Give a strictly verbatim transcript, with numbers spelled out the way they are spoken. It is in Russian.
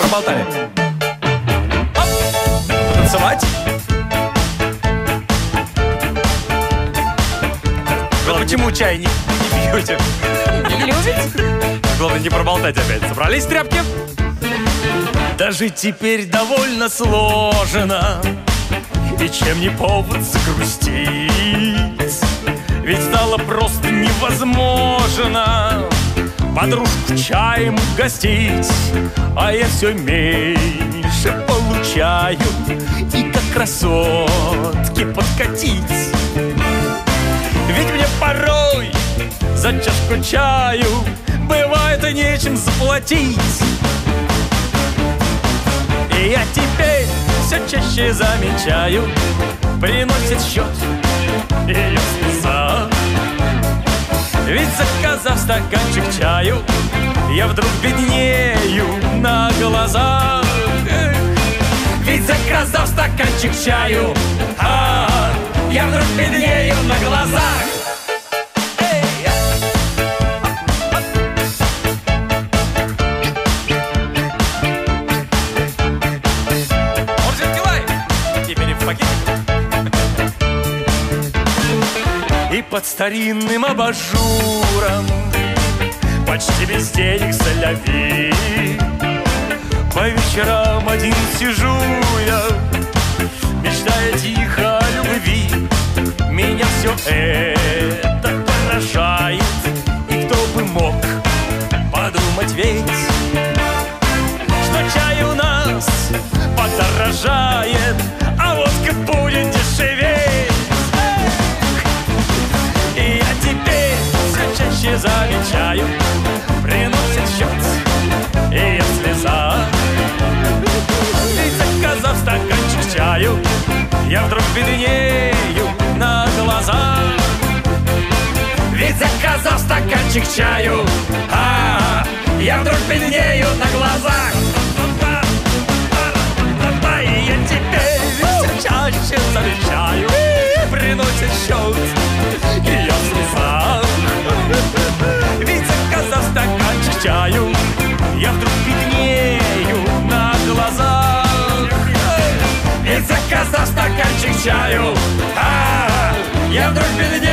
проболтали. Оп. Танцевать. Вы почему чай не, не пьете? Не любите? Главное, не проболтать опять. Собрались тряпки? Даже теперь довольно сложно, и чем не повод загрустить. Ведь стало просто невозможно подружку чаем угостить. А я все меньше получаю, и как красотки подкатить. Ведь мне порой за чашку чаю бывает и нечем заплатить. И я теперь все чаще замечаю, приносит счет ее слеза. Ведь заказав стаканчик чаю, я вдруг беднею на глазах. Эх. Ведь заказав стаканчик чаю, а, я вдруг беднею на глазах. И под старинным абажуром, почти без денег соляви, по вечерам один сижу я, мечтая тихо о любви. Меня все это поражает, и кто бы мог подумать ведь, что чай у нас подорожает, а водка будет дешеветь. И я теперь все чаще замечаю, приносит счет ее слеза. Ведь заказав стаканчик чаю, я вдруг беднею на глазах. Ведь заказав стаканчик чаю, а, я вдруг беднею на глазах. И я теперь все чаще замечаю, приносит счет ее слеза. Ведь заказав стаканчик чаю, я вдруг беднею на глазах. Ведь заказав стаканчик чаю, а, я вдруг беднею.